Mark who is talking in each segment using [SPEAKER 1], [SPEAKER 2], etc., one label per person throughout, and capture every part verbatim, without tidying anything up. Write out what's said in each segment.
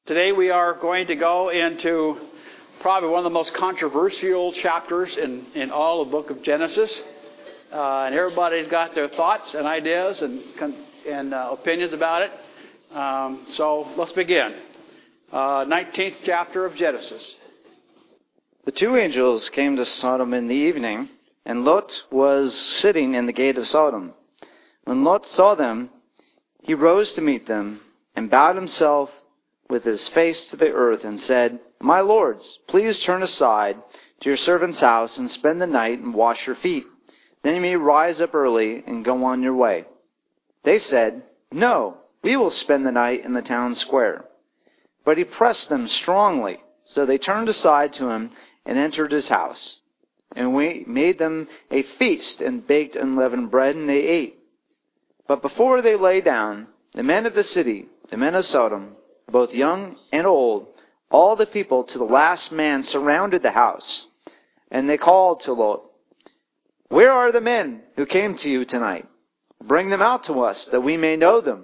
[SPEAKER 1] Today we are going to go into probably one of the most controversial chapters in, in all the book of Genesis. Uh, and everybody's got their thoughts and ideas and, and uh, opinions about it. Um, so let's begin. Uh, nineteenth chapter of Genesis.
[SPEAKER 2] The two angels came to Sodom in the evening, and Lot was sitting in the gate of Sodom. When Lot saw them, he rose to meet them and bowed himself with his face to the earth and said, "My lords, please turn aside to your servant's house and spend the night and wash your feet. Then you may rise up early and go on your way." They said, "No, we will spend the night in the town square." But he pressed them strongly, so they turned aside to him and entered his house. And we made them a feast and baked unleavened bread, and they ate. But before they lay down, the men of the city, the men of Sodom, both young and old, all the people to the last man surrounded the house. And they called to Lot, "Where are the men who came to you tonight? Bring them out to us, that we may know them."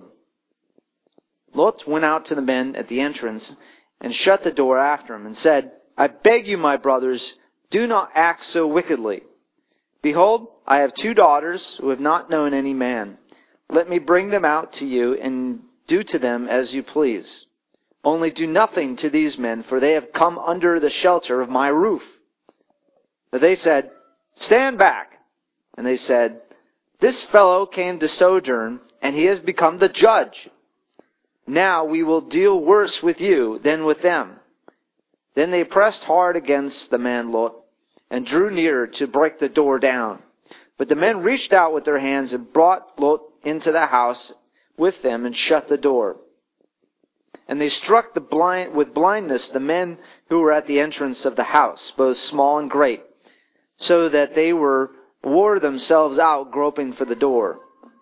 [SPEAKER 2] Lot went out to the men at the entrance and shut the door after him and said, "I beg you, my brothers, do not act so wickedly. Behold, I have two daughters who have not known any man. Let me bring them out to you and do to them as you please. Only do nothing to these men, for they have come under the shelter of my roof." But they said, "Stand back." And they said, "This fellow came to sojourn, and he has become the judge. Now we will deal worse with you than with them." Then they pressed hard against the man Lot, and drew near to break the door down. But the men reached out with their hands and brought Lot into the house with them and shut the door. And they struck the blind with blindness the men who were at the entrance of the house, both small and great, so that they were wore themselves out groping for the door.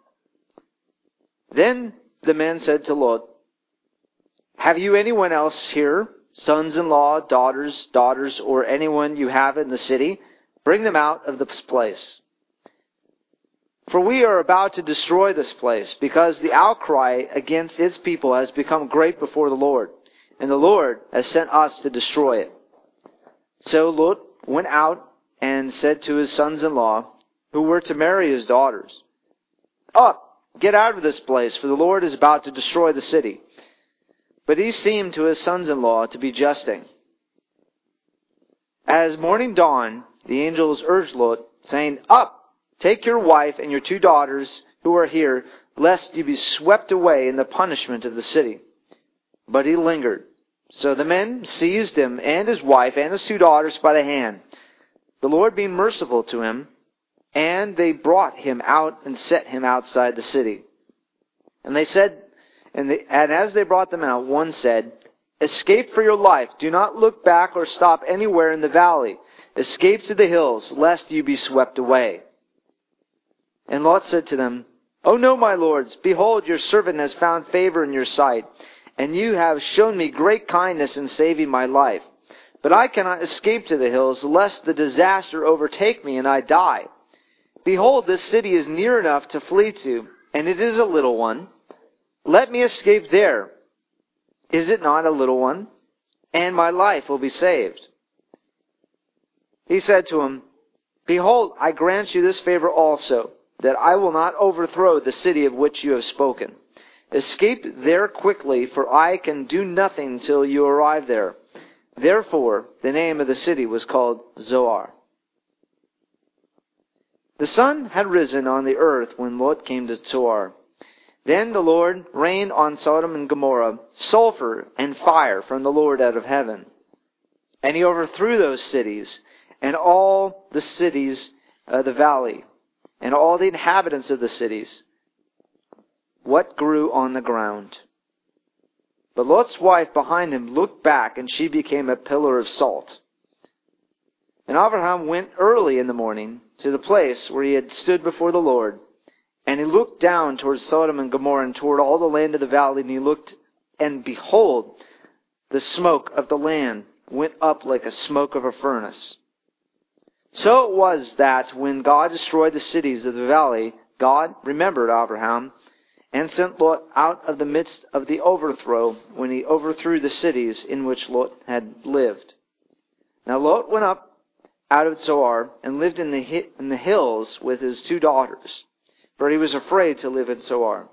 [SPEAKER 2] Then the men said to Lot, "Have you anyone else here, sons-in-law, daughters, daughters, or anyone you have in the city? Bring them out of this place. For we are about to destroy this place, because the outcry against its people has become great before the Lord, and the Lord has sent us to destroy it." So Lot went out and said to his sons-in-law, who were to marry his daughters, "Up, get out of this place, for the Lord is about to destroy the city." But he seemed to his sons-in-law to be jesting. As morning dawned, the angels urged Lot, saying, "Up, take your wife and your two daughters who are here, lest you be swept away in the punishment of the city." But he lingered. So the men seized him and his wife and his two daughters by the hand, the Lord being merciful to him, and they brought him out and set him outside the city. And they said, and, they, and as they brought them out, one said, "Escape for your life. Do not look back or stop anywhere in the valley. Escape to the hills, lest you be swept away." And Lot said to them, "Oh no, my lords, behold, your servant has found favor in your sight, and you have shown me great kindness in saving my life. But I cannot escape to the hills, lest the disaster overtake me and I die. Behold, this city is near enough to flee to, and it is a little one. Let me escape there. Is it not a little one? And my life will be saved." He said to him, "Behold, I grant you this favor also, that I will not overthrow the city of which you have spoken. Escape there quickly, for I can do nothing till you arrive there." Therefore, the name of the city was called Zoar. The sun had risen on the earth when Lot came to Zoar. Then the Lord rained on Sodom and Gomorrah sulfur and fire from the Lord out of heaven. And he overthrew those cities, and all the cities of the valley, and all the inhabitants of the cities, what grew on the ground. But Lot's wife behind him looked back, and she became a pillar of salt. And Abraham went early in the morning to the place where he had stood before the Lord. And he looked down towards Sodom and Gomorrah and toward all the land of the valley, and he looked, and behold, the smoke of the land went up like a smoke of a furnace. So it was that when God destroyed the cities of the valley, God remembered Abraham, and sent Lot out of the midst of the overthrow when he overthrew the cities in which Lot had lived. Now Lot went up out of Zoar and lived in the hi- in the hills with his two daughters, for he was afraid to live in Zoar.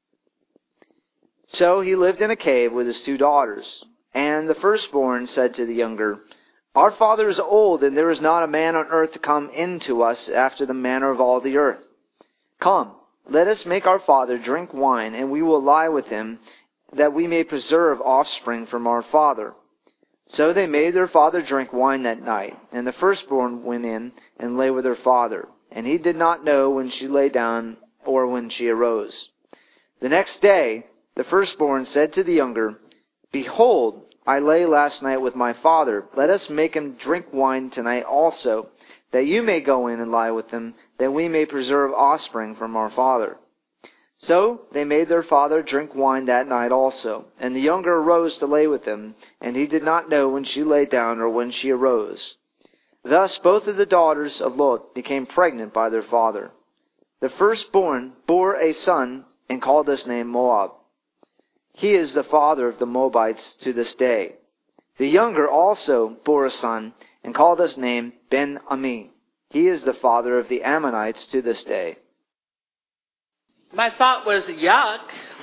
[SPEAKER 2] So he lived in a cave with his two daughters. And the firstborn said to the younger, Our father is old, and there is not a man on earth to come in to us after the manner of all the earth. Come, let us make our father drink wine, and we will lie with him, that we may preserve offspring from our father. So they made their father drink wine that night, and the firstborn went in and lay with her father. And he did not know when she lay down or when she arose. The next day, the firstborn said to the younger, Behold, I lay last night with my father. Let us make him drink wine tonight also, that you may go in and lie with him, that we may preserve offspring from our father. So they made their father drink wine that night also. And the younger arose to lay with him, and he did not know when she lay down or when she arose. Thus both of the daughters of Lot became pregnant by their father. The firstborn bore a son and called his name Moab. He is the father of the Moabites to this day. The younger also bore a son and called his name Ben-Ami. He is the father of the Ammonites to this day.
[SPEAKER 3] My thought was, yuck.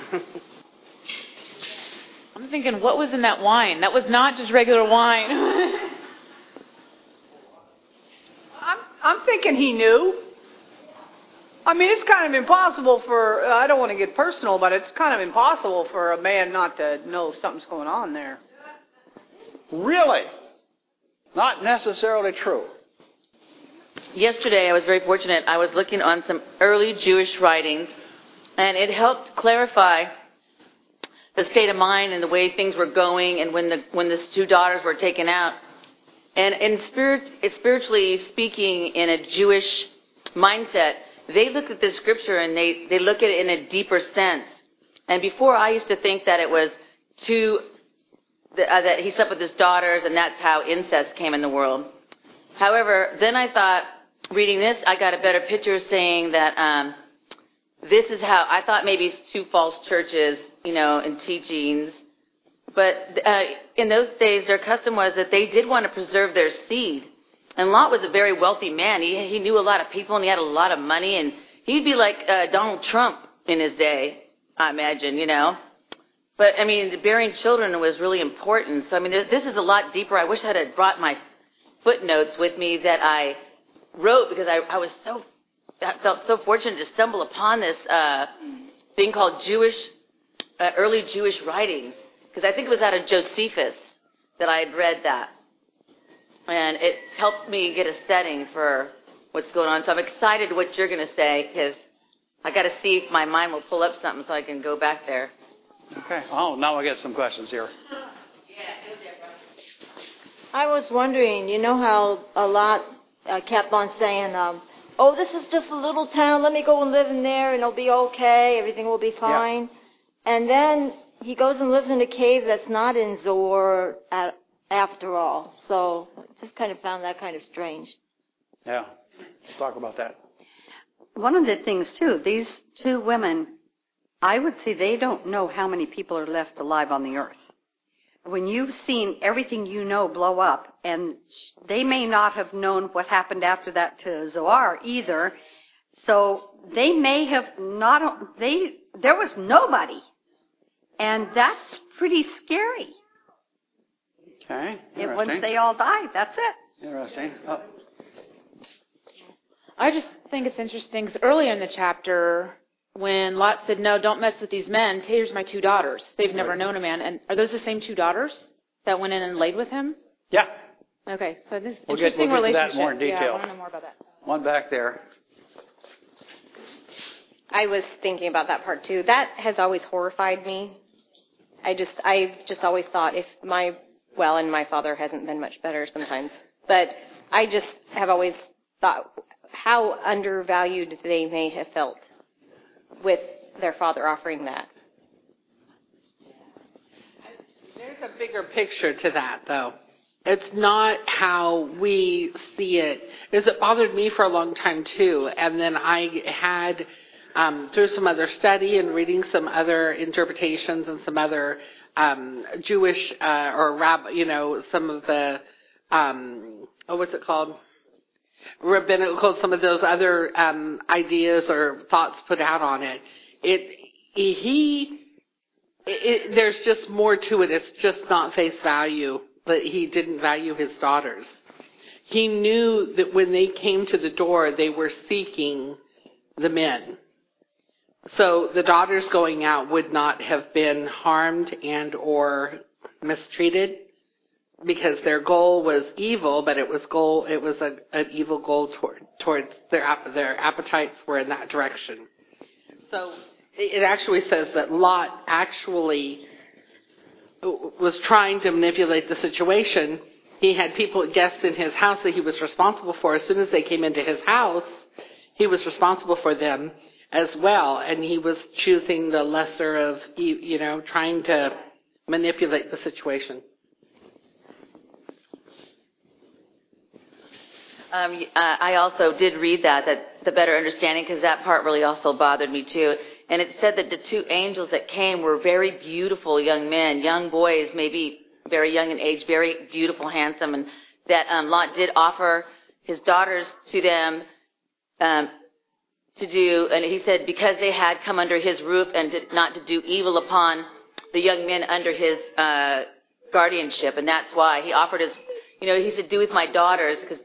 [SPEAKER 4] I'm thinking, what was in that wine? That was not just regular wine.
[SPEAKER 5] I'm, I'm thinking he knew. I mean, it's kind of impossible for, I don't want to get personal, but it's kind of impossible for a man not to know something's going on there.
[SPEAKER 1] Really? Not necessarily true.
[SPEAKER 3] Yesterday, I was very fortunate. I was looking on some early Jewish writings, and it helped clarify the state of mind and the way things were going, and when the when the two daughters were taken out. And in spirit, spiritually speaking, in a Jewish mindset, they look at this scripture and they, they look at it in a deeper sense. And before, I used to think that it was two uh, that he slept with his daughters, and that's how incest came in the world. However, then I thought, reading this, I got a better picture saying that um, this is how, I thought maybe two false churches, you know, and teachings. But uh, in those days, their custom was that they did want to preserve their seed. And Lot was a very wealthy man. He, he knew a lot of people, and he had a lot of money. And he'd be like uh, Donald Trump in his day, I imagine, you know. But, I mean, bearing children was really important. So, I mean, this is a lot deeper. I wish I had brought my footnotes with me that I wrote, because I, I was so, I felt so fortunate to stumble upon this uh, thing called Jewish, uh, early Jewish writings. Because I think it was out of Josephus that I had read that. And it helped me get a setting for what's going on. So I'm excited what you're going to say, because I got to see if my mind will pull up something so I can go back there.
[SPEAKER 1] Okay. Oh, now I get some questions here.
[SPEAKER 6] I was wondering, you know how a lot uh, kept on saying, um, oh, this is just a little town. Let me go and live in there, and it'll be okay. Everything will be fine. Yeah. And then he goes and lives in a cave that's not in Zoar at, after all. So just kind of found that kind of strange.
[SPEAKER 1] Yeah. Let's talk about that.
[SPEAKER 7] One of the things, too, these two women, I would say they don't know how many people are left alive on the earth. When you've seen everything you know blow up, and they may not have known what happened after that to Zoar either, so they may have not, they, there was nobody. And that's pretty scary.
[SPEAKER 1] Okay.
[SPEAKER 7] It, once they all died, that's it.
[SPEAKER 1] Interesting. Oh.
[SPEAKER 4] I just think it's interesting because earlier in the chapter, when Lot said, no, don't mess with these men, here's my two daughters. They've never known a man. And are those the same two daughters that went in and laid with him?
[SPEAKER 1] Yeah.
[SPEAKER 4] Okay, so this
[SPEAKER 1] we'll
[SPEAKER 4] interesting
[SPEAKER 1] get, we'll get
[SPEAKER 4] relationship.
[SPEAKER 1] To that more in detail.
[SPEAKER 4] Yeah, I want to know more about that.
[SPEAKER 1] One back there.
[SPEAKER 8] I was thinking about that part too. That has always horrified me. I just, I've just always thought if my, well, and my father hasn't been much better sometimes, but I just have always thought how undervalued they may have felt with their father offering that.
[SPEAKER 3] There's a bigger picture to that, though. It's not how we see it. Because it bothered me for a long time, too. And then I had
[SPEAKER 9] um, through some other study and reading some other interpretations and some other um, Jewish uh, or rabbi, you know, some of the um, oh, what's it called? Rabbinical, some of those other um, ideas or thoughts put out on it. It he. It, there's just more to it. It's just not face value, but he didn't value his daughters. He knew that when they came to the door, they were seeking the men. So the daughters going out would not have been harmed and or mistreated because their goal was evil, but it was goal. It was a, an evil goal toward, towards their their appetites were in that direction. So. It actually says that Lot actually was trying to manipulate the situation. He had people, guests in his house that he was responsible for. As soon as they came into his house, he was responsible for them as well. And he was choosing the lesser of, you know, trying to manipulate the situation.
[SPEAKER 3] Um, uh, I also did read that, that the better understanding, because that part really also bothered me too. And it said that the two angels that came were very beautiful young men, young boys, maybe very young in age, very beautiful, handsome, and that um, Lot did offer his daughters to them um, to do, and he said because they had come under his roof and did not to do evil upon the young men under his uh, guardianship, and that's why he offered his, you know, he said, do with my daughters, because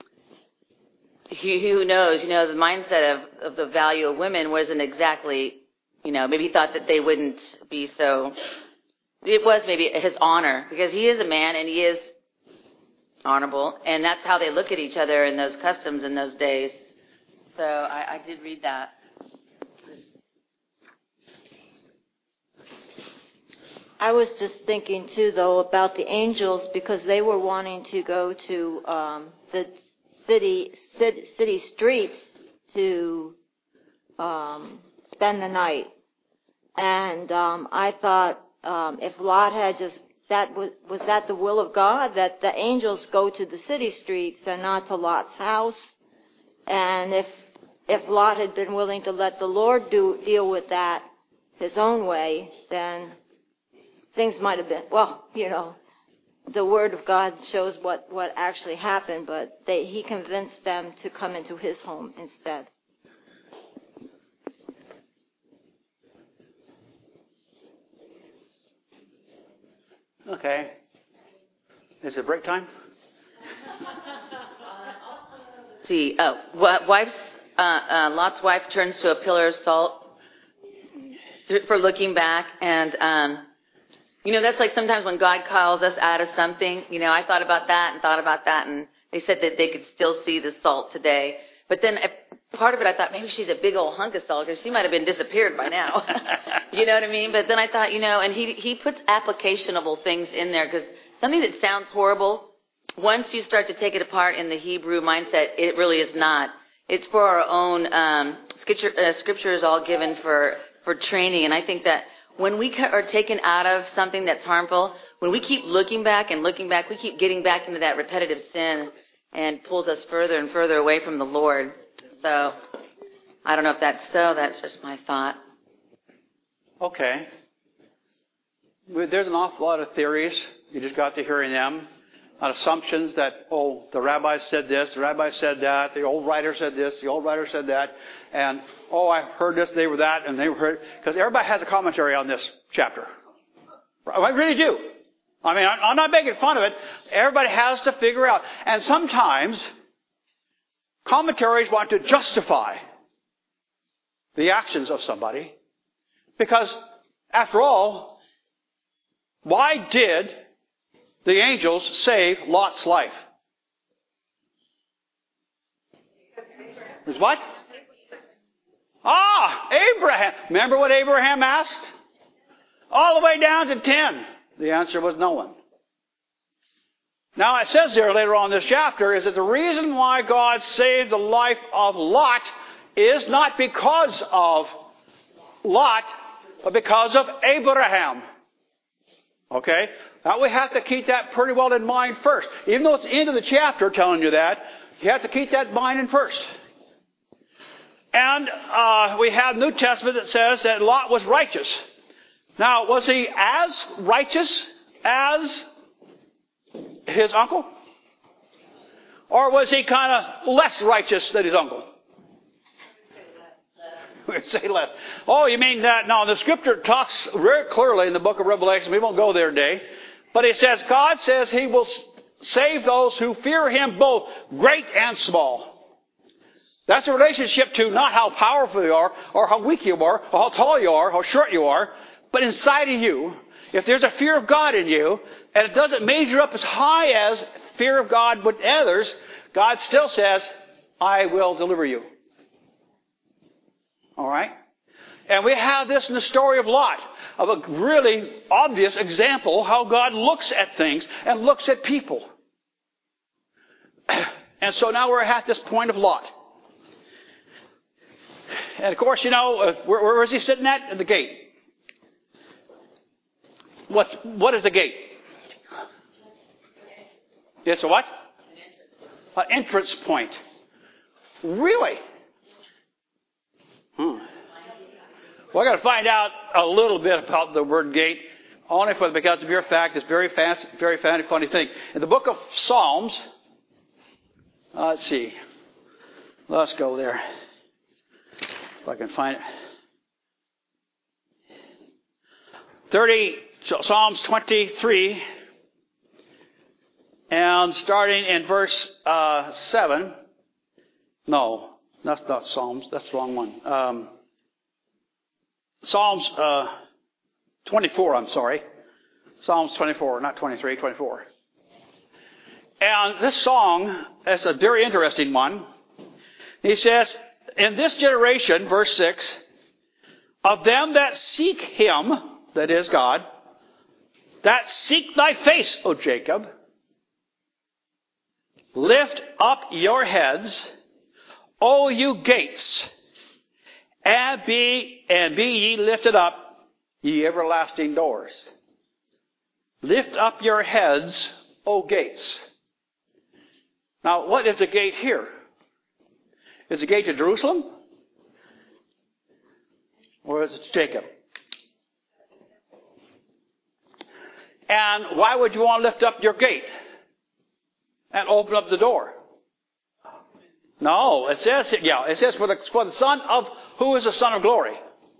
[SPEAKER 3] He, who knows, you know, the mindset of, of the value of women wasn't exactly, you know, maybe he thought that they wouldn't be so, it was maybe his honor, because he is a man and he is honorable, and that's how they look at each other in those customs in those days. So I, I did read that.
[SPEAKER 6] I was just thinking, too, though, about the angels, because they were wanting to go to um, the City, city city streets to um, spend the night, and um, I thought um, if Lot had just that was was that the will of God that the angels go to the city streets and not to Lot's house, and if if Lot had been willing to let the Lord do deal with that his own way, then things might have been well, you know. The Word of God shows what, what actually happened, but they, he convinced them to come into his home instead.
[SPEAKER 1] Okay. Is it break time?
[SPEAKER 3] See, oh, wife's, uh, uh, Lot's wife turns to a pillar of salt for looking back, and um, you know, that's like sometimes when God calls us out of something, you know, I thought about that and thought about that, and they said that they could still see the salt today. But then part of it, I thought, maybe she's a big old hunk of salt, because she might have been disappeared by now. You know what I mean? But then I thought, you know, and he, he puts applicationable things in there, because something that sounds horrible, once you start to take it apart in the Hebrew mindset, it really is not. It's for our own, um, scripture, uh, scripture is all given for, for training, and I think that when we are taken out of something that's harmful, when we keep looking back and looking back, we keep getting back into that repetitive sin and pulls us further and further away from the Lord. So I don't know if that's so. That's just my thought.
[SPEAKER 1] Okay. There's an awful lot of theories. You just got to hearing them. On assumptions that, oh, the rabbi said this, the rabbi said that, the old writer said this, the old writer said that, and, oh, I heard this, they were that, and they were, because everybody has a commentary on this chapter. I really do. I mean, I'm not making fun of it. Everybody has to figure out. And sometimes, commentaries want to justify the actions of somebody, because, after all, why did the angels save Lot's life? Was what? Ah, Abraham. Remember what Abraham asked? All the way down to ten. The answer was no one. Now it says there later on in this chapter is that the reason why God saved the life of Lot is not because of Lot, but because of Abraham. Okay? Now we have to keep that pretty well in mind first. Even though it's the end of the chapter telling you that, you have to keep that in mind in first. And uh, we have New Testament that says that Lot was righteous. Now, was he as righteous as his uncle? Or was he kind of less righteous than his uncle? We'd say less. Oh, you mean that? No, the scripture talks very clearly in the book of Revelation. We won't go there today. But it says, God says he will save those who fear him, both great and small. That's a relationship to not how powerful you are, or how weak you are, or how tall you are, how short you are, but inside of you, if there's a fear of God in you, and it doesn't measure up as high as fear of God with others, God still says, I will deliver you. All right? And we have this in the story of Lot, of a really obvious example how God looks at things and looks at people. And so now we're at this point of Lot. And of course, you know, where, where is he sitting at? At the gate. What, what is the gate? It's a what? An entrance point. Really? Hmm. Well, I got to find out a little bit about the word gate, only for because of your fact. It's very fast, very funny, funny thing. In the book of Psalms, uh, let's see. Let's go there. If I can find it. Thirty, Psalms twenty-three, and starting in verse uh, seven. No, that's not Psalms. That's the wrong one. Um, Psalms uh, twenty-four, I'm sorry. Psalms twenty-four, not twenty-three, twenty-four. And this song is a very interesting one. He says, in this generation, verse six, of them that seek him, that is God, that seek thy face, O Jacob, lift up your heads, O you gates, and be, and be ye lifted up, ye everlasting doors. Lift up your heads, O gates. Now, what is the gate here? Is the gate to Jerusalem? Or is it to Jacob? And why would you want to lift up your gate and open up the door? No, it says, yeah, it says for the, for the son of, who is the son of glory?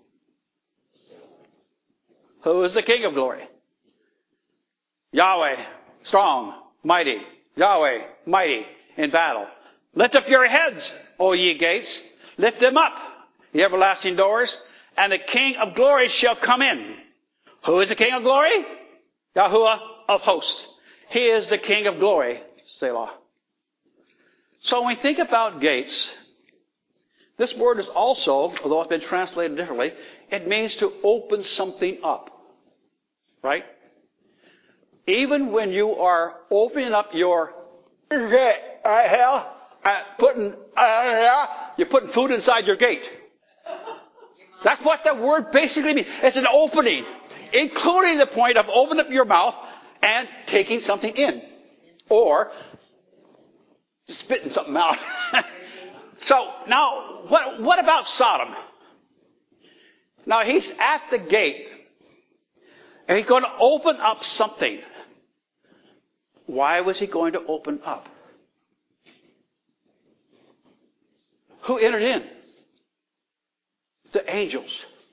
[SPEAKER 1] Who is the king of glory? Yahweh, strong, mighty. Yahweh, mighty in battle. Lift up your heads, O ye gates. Lift them up, ye everlasting doors, and the King of glory shall come in. Who is the King of glory? Yahuwah of hosts. He is the King of glory. Selah. So when we think about gates, this word is also, although it's been translated differently, it means to open something up. Right? Even when you are opening up your gate, uh, putting, uh, you're putting food inside your gate. That's what the word basically means. It's an opening, including the point of opening up your mouth and taking something in, or spitting something out. So now, what, what about Sodom? Now he's at the gate, and he's going to open up something. Why was he going to open up? Who entered in? The angels.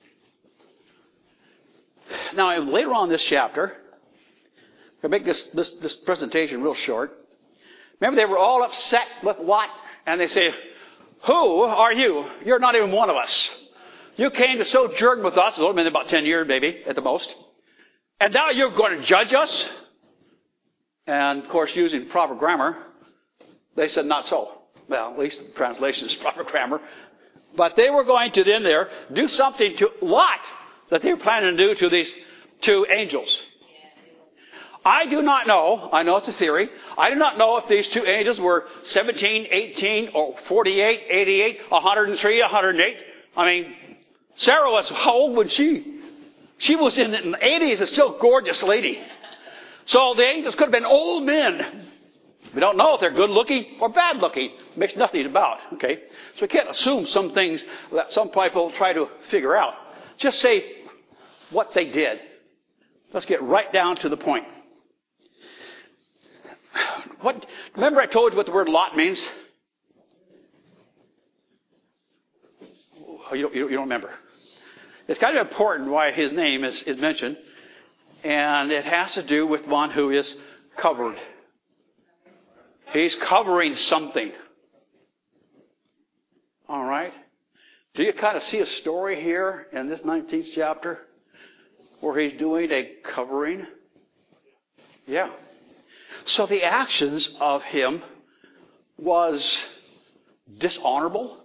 [SPEAKER 1] Now, later on in this chapter, I'll make this, this, this presentation real short. Remember, they were all upset with Lot, and they say, who are you? You're not even one of us. You came to sojourn with us. It's only been about ten years, maybe, at the most. And now you're going to judge us? And, of course, using proper grammar, they said not so. Well, at least the translation is proper grammar. But they were going to then there do something to Lot that they were planning to do to these two angels. I do not know, I know it's a theory, I do not know if these two angels were seventeen, eighteen, or forty-eight, eighty-eight, one hundred three, one hundred eight. I mean, Sarah was, how old was she? She was in the eighties, a still gorgeous lady. So the angels could have been old men. We don't know if they're good looking or bad looking. makes nothing about. Okay? So we can't assume some things that some people try to figure out. Just say what they did. Let's get right down to the point. What? Remember I told you what the word Lot means? Oh, you don't, you don't, you don't remember. It's kind of important why his name is, is mentioned. And it has to do with one who is covered. He's covering something. All right? Do you kind of see a story here in this nineteenth chapter where he's doing a covering? Yeah. So the actions of him was dishonorable?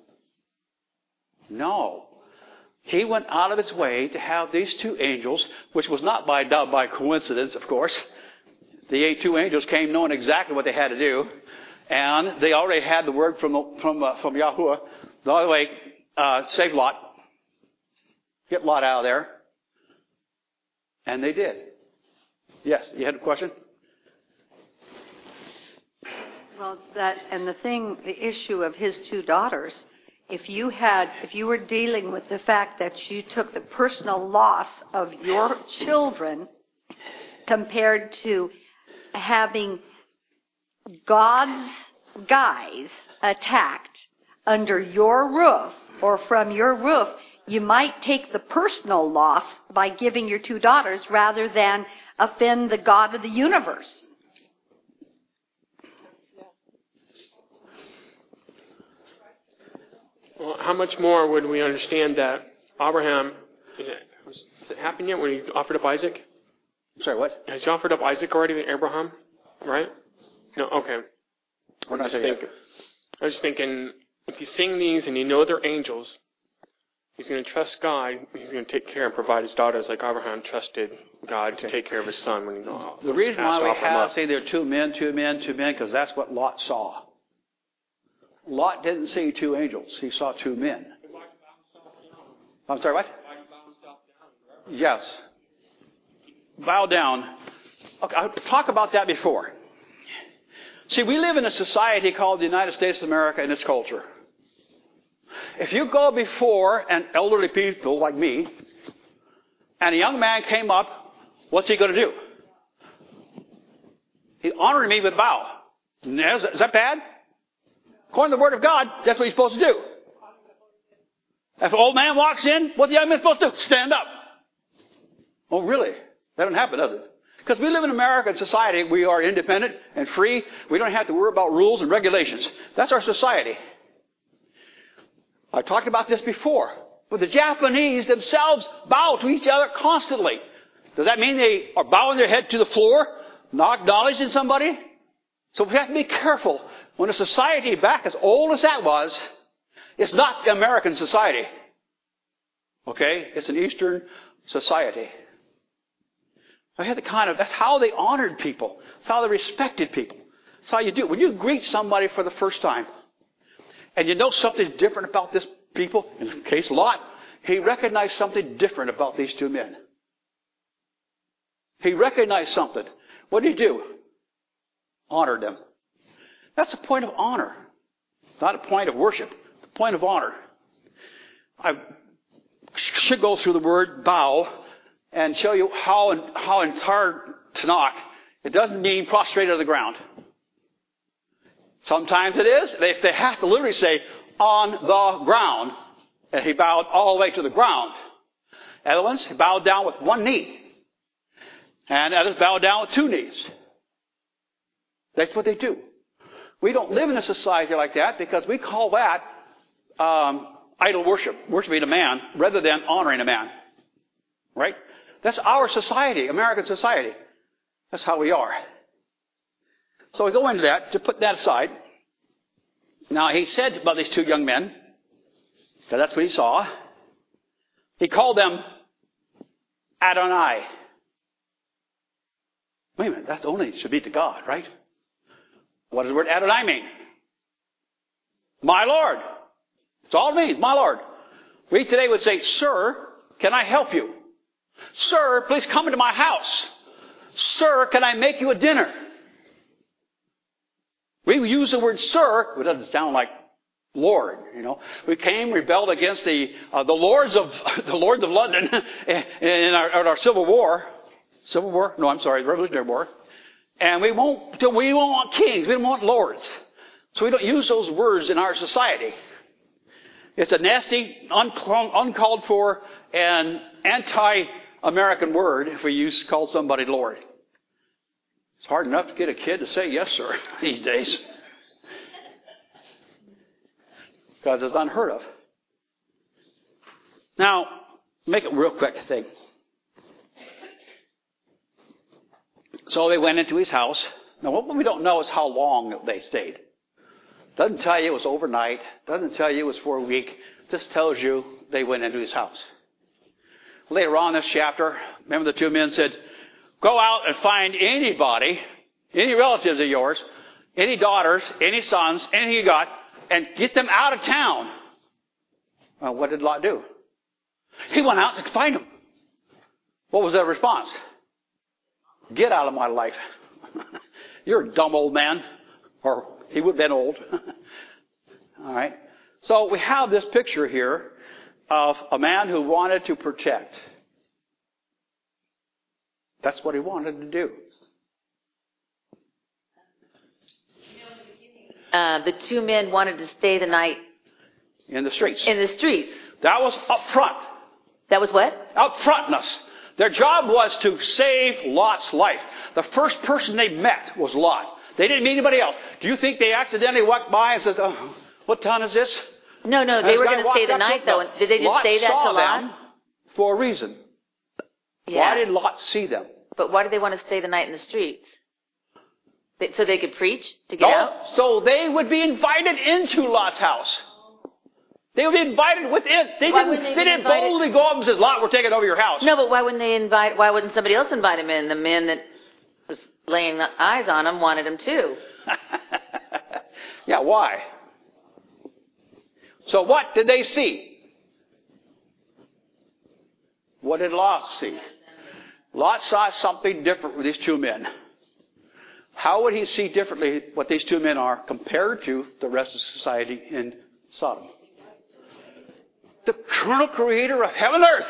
[SPEAKER 1] No. He went out of his way to have these two angels, which was not by by coincidence, of course. The two angels came knowing exactly what they had to do, and they already had the word from from uh, from Yahuwah. By the way, uh, save Lot, get Lot out of there, and they did. Yes, you had a question?
[SPEAKER 7] Well, that and the thing, the issue of his two daughters. If you had, if you were dealing with the fact that you took the personal loss of your children compared to having God's guys attacked under your roof or from your roof, you might take the personal loss by giving your two daughters rather than offend the God of the universe.
[SPEAKER 10] Well, how much more would we understand that Abraham, has it happened yet when he offered up Isaac?
[SPEAKER 1] Sorry, what?
[SPEAKER 10] Has he offered up Isaac already to Abraham? Right? No, okay.
[SPEAKER 1] We're not
[SPEAKER 10] I, was
[SPEAKER 1] there
[SPEAKER 10] thinking, I was thinking, if he's seeing these and you know they're angels, he's going to trust God, he's going to take care and provide his daughters like Abraham trusted God to take care of his son when he uh,
[SPEAKER 1] The reason why we
[SPEAKER 10] offer him
[SPEAKER 1] have
[SPEAKER 10] up.
[SPEAKER 1] say there are two men, two men, two men, because that's what Lot saw. Lot didn't see two angels. He saw two men. I'm sorry, what? Yes. Bow down. Okay, I'll talk about that before. See, we live in a society called the United States of America and its culture. If you go before an elderly people like me, and a young man came up, what's he going to do? He honored me with a bow. Is that bad? According to the Word of God, that's what he's supposed to do. If an old man walks in, what's the young man supposed to do? Stand up. Oh, really? That doesn't happen, does it? Because we live in American society. We are independent and free. We don't have to worry about rules and regulations. That's our society. I talked about this before. But the Japanese themselves bow to each other constantly. Does that mean they are bowing their head to the floor, not acknowledging somebody? So we have to be careful. When a society back as old as that was, it's not the American society. Okay? It's an Eastern society. I had the kind of, that's how they honored people. That's how they respected people. That's how you do it. When you greet somebody for the first time, and you know something's different about this people, in the case Lot, he recognized something different about these two men. He recognized something. What did he do? Honored them. That's a point of honor. Not a point of worship. A point of honor. I should go through the word bow and show you how in, how entire Tanakh, it doesn't mean prostrated on the ground. Sometimes it is. They, they have to literally say, on the ground. And he bowed all the way to the ground. Other ones, he bowed down with one knee. And others bowed down with two knees. That's what they do. We don't live in a society like that because we call that um, idol worship, worshiping a man rather than honoring a man. Right? That's our society, American society. That's how we are. So we go into that to put that aside. Now he said about these two young men, because that's what he saw. He called them Adonai. Wait a minute, that's only should be to God, right? What does the word Adonai mean? My Lord. That's all it means, my Lord. We today would say, Sir, can I help you? Sir, please come into my house. Sir, can I make you a dinner? We we use the word sir, it doesn't sound like Lord, you know. We came, rebelled against the uh, the lords of the lords of London in our, in our Civil War. Civil War? No, I'm sorry, the Revolutionary War. And we won't we don't want kings, we don't want lords. So we don't use those words in our society. It's a nasty, uncalled for, and anti-American word if we use call somebody Lord. It's hard enough to get a kid to say yes, sir, these days. Because it's unheard of. Now, make it real quick thing. So they went into his house. Now, what we don't know is how long they stayed. Doesn't tell you it was overnight. Doesn't tell you it was for a week. Just tells you they went into his house. Later on in this chapter, remember the two men said, go out and find anybody, any relatives of yours, any daughters, any sons, anything you got, and get them out of town. Well, what did Lot do? He went out to find them. What was their response? Get out of my life. You're a dumb old man. Or he would have been old. All right. So we have this picture here of a man who wanted to protect. That's what he wanted to do.
[SPEAKER 3] Uh, the two men wanted to stay the night
[SPEAKER 1] in the streets.
[SPEAKER 3] In the streets.
[SPEAKER 1] That was up front.
[SPEAKER 3] That was what?
[SPEAKER 1] Up frontness. Their job was to save Lot's life. The first person they met was Lot. They didn't meet anybody else. Do you think they accidentally walked by and said, oh, what town is this?
[SPEAKER 3] No, no, they were going to stay the night, though. Did they just
[SPEAKER 1] Lot
[SPEAKER 3] say that
[SPEAKER 1] saw
[SPEAKER 3] to Lot?
[SPEAKER 1] Them for a reason.
[SPEAKER 3] Yeah.
[SPEAKER 1] Why did Lot see them?
[SPEAKER 3] But why did they want to stay the night in the streets? They, so they could preach to get
[SPEAKER 1] no,
[SPEAKER 3] out?
[SPEAKER 1] So they would be invited into Lot's house. They would be invited within. They
[SPEAKER 3] Why
[SPEAKER 1] didn't,
[SPEAKER 3] wouldn't they
[SPEAKER 1] they
[SPEAKER 3] be
[SPEAKER 1] didn't
[SPEAKER 3] invited?
[SPEAKER 1] boldly go up and say, Lot, we're taking over your house.
[SPEAKER 3] No, but why wouldn't they invite, why wouldn't somebody else invite him in? The men that was laying eyes on him wanted him too.
[SPEAKER 1] Yeah, why? So what did they see? What did Lot see? Lot saw something different with these two men. How would he see differently what these two men are compared to the rest of society in Sodom? The eternal creator of heaven and earth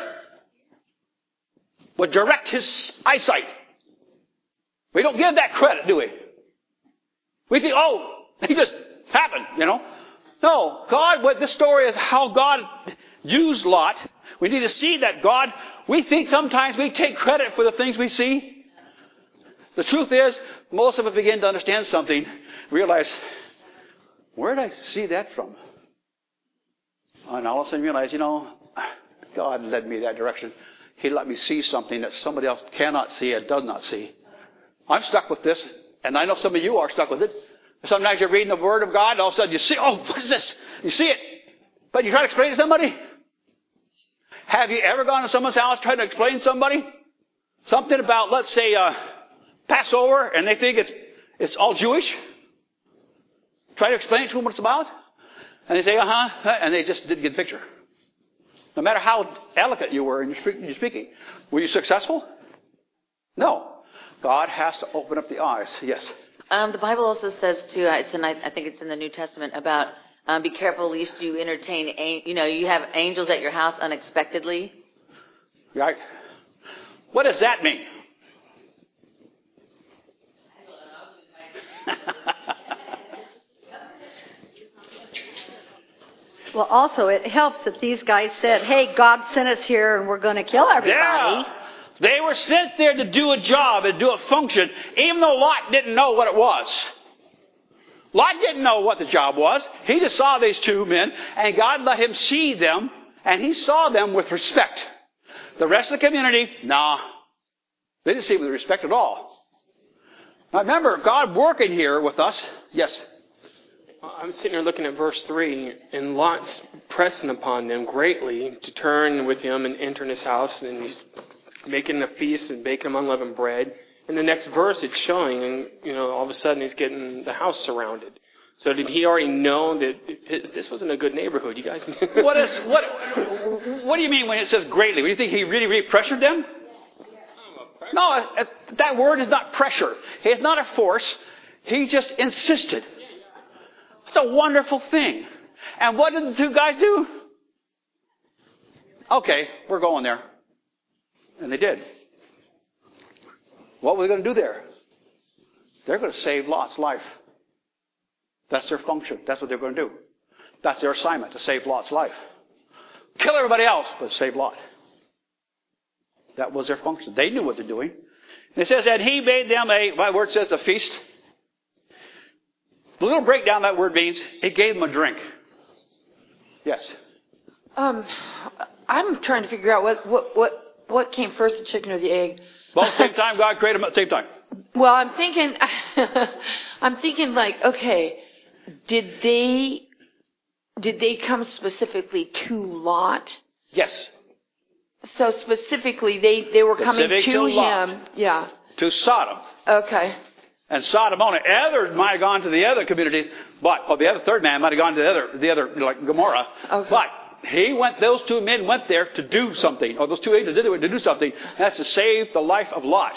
[SPEAKER 1] would direct his eyesight. We don't give that credit, do we? We think, oh, he just happened, you know. No, God, what this story is how God used Lot. We need to see that God, we think sometimes we take credit for the things we see. The truth is, most of us begin to understand something, realize, where did I see that from? And all of a sudden realize, you know, God led me that direction. He let me see something that somebody else cannot see and does not see. I'm stuck with this, and I know some of you are stuck with it. Sometimes you're reading the Word of God, and all of a sudden you see, oh, what is this? You see it. But you try to explain it to somebody? Have you ever gone to someone's house trying to explain to somebody something about, let's say, uh, Passover, and they think it's it's all Jewish? Try to explain it to them what it's about? And they say, uh-huh, and they just didn't get the picture. No matter how eloquent you were in your speaking. Were you successful? No. God has to open up the eyes. Yes.
[SPEAKER 3] Um, the Bible also says, too, uh, it's in, I think it's in the New Testament, about um, be careful lest you entertain, you know, you have angels at your house unexpectedly.
[SPEAKER 1] Right. What does that mean?
[SPEAKER 7] Well, also, it helps that these guys said, hey, God sent us here and we're going to kill everybody.
[SPEAKER 1] Yeah. They were sent there to do a job and do a function, even though Lot didn't know what it was. Lot didn't know what the job was. He just saw these two men, and God let him see them, and he saw them with respect. The rest of the community, nah. They didn't see them with respect at all. Now remember, God working here with us. Yes?
[SPEAKER 10] I'm sitting here looking at verse three, and Lot's pressing upon them greatly to turn with him and enter in his house, and he's making a feast and baking them unleavened bread. In the next verse, it's showing, and you know, all of a sudden he's getting the house surrounded. So did he already know that it, this wasn't a good neighborhood? You guys knew?
[SPEAKER 1] What is what? What do you mean when it says greatly? Do you think he really, really pressured them? No, that word is not pressure. It's not a force. He just insisted. It's a wonderful thing. And what did the two guys do? Okay, we're going there. And they did. What were they going to do there? They're going to save Lot's life. That's their function. That's what they're going to do. That's their assignment, to save Lot's life. Kill everybody else, but save Lot. That was their function. They knew what they're doing. And it says, and he made them a, my word says, a feast. The little breakdown that word means, he gave them a drink. Yes.
[SPEAKER 11] Um, I'm trying to figure out what, what, what, what came first, the chicken or the egg.
[SPEAKER 1] Both at the same time, God created them at the same time.
[SPEAKER 11] Well, I'm thinking, I'm thinking like, okay, did they, did they come specifically to Lot?
[SPEAKER 1] Yes.
[SPEAKER 11] So specifically, they, they were coming
[SPEAKER 1] Specific
[SPEAKER 11] to,
[SPEAKER 1] to
[SPEAKER 11] him.
[SPEAKER 1] Lot.
[SPEAKER 11] Yeah.
[SPEAKER 1] To Sodom.
[SPEAKER 11] Okay.
[SPEAKER 1] And Sodom only. Others might have gone to the other communities, but well, the other third man might have gone to the other, the other like Gomorrah.
[SPEAKER 11] Okay.
[SPEAKER 1] But he went. Those two men went there to do something, or those two angels did it to do something. And that's to save the life of Lot.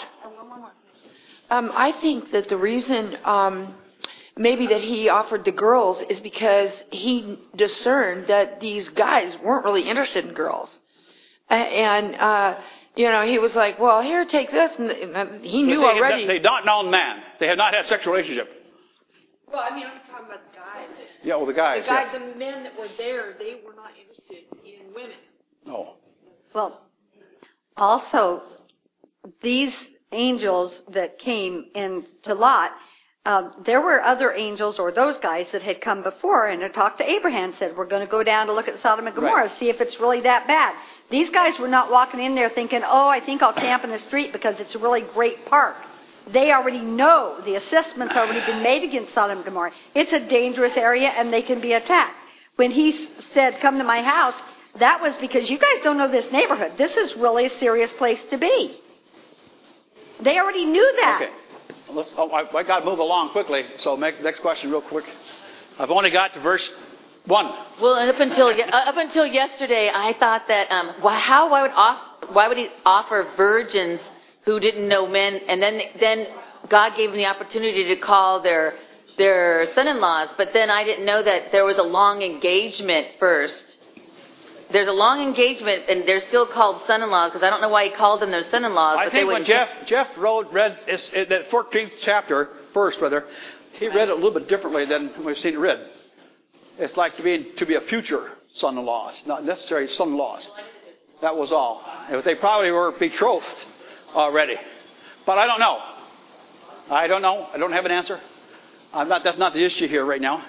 [SPEAKER 11] Um, I think that the reason, um, maybe that he offered the girls is because he discerned that these guys weren't really interested in girls, and uh, you know, he was like, "Well, here, take this," and he knew
[SPEAKER 1] See,
[SPEAKER 11] already.
[SPEAKER 1] They had not known man. They had not had sexual relationship.
[SPEAKER 11] Well, I mean, I'm talking about the guys.
[SPEAKER 1] Yeah, well, the guys.
[SPEAKER 11] The guys,
[SPEAKER 1] yeah.
[SPEAKER 11] the men that were there, they were not interested in women.
[SPEAKER 1] No.
[SPEAKER 7] Well, also, these angels that came in to Lot, um, there were other angels or those guys that had come before and had talked to Abraham and said, we're going to go down to look at Sodom and Gomorrah,
[SPEAKER 1] right.
[SPEAKER 7] see if it's really that bad. These guys were not walking in there thinking, oh, I think I'll camp in the street because it's a really great park. They already know. The assessment's already been made against Sodom and Gomorrah. It's a dangerous area and they can be attacked. When he said, come to my house, that was because you guys don't know this neighborhood. This is really a serious place to be. They already knew that.
[SPEAKER 1] Okay. Let's, oh, I, I got to move along quickly, so make the next question real quick. I've only got to verse one.
[SPEAKER 3] Well, up until up until yesterday, I thought that um, why, how why would off, why would he offer virgins who didn't know men, and then then God gave them the opportunity to call their their son-in-laws, but then I didn't know that there was a long engagement first. There's a long engagement, and they're still called son-in-laws because I don't know why he called them their son-in-laws.
[SPEAKER 1] I
[SPEAKER 3] but
[SPEAKER 1] think
[SPEAKER 3] they
[SPEAKER 1] when
[SPEAKER 3] wouldn't.
[SPEAKER 1] Jeff Jeff wrote read it's, it, that fourteenth chapter first, brother, he read it a little bit differently than we've seen it read. It's like to be to be a future son-in-laws, not necessarily son-in-laws. That was all. They probably were betrothed already, but I don't know. I don't know. I don't have an answer. I'm not. That's not the issue here right now.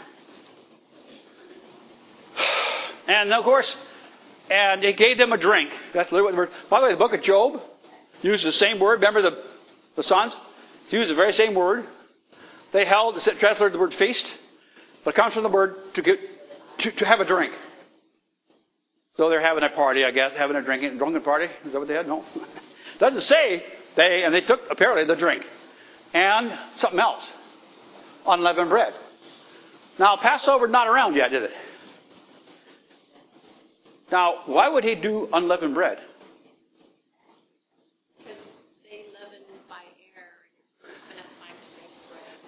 [SPEAKER 1] And of course. And he gave them a drink. That's literally what the word. By the way, the book of Job uses the same word. Remember the, the sons? It uses the very same word. They held, it's translated the word feast, but it comes from the word to get to, to have a drink. So they're having a party, I guess, having a drinking drunken party. Is that what they had? No. It doesn't say they, and they took apparently the drink and something else, unleavened bread. Now Passover not around yet, is it? Now, why would he do unleavened bread?
[SPEAKER 8] Because they leaven by air and enough time to make bread.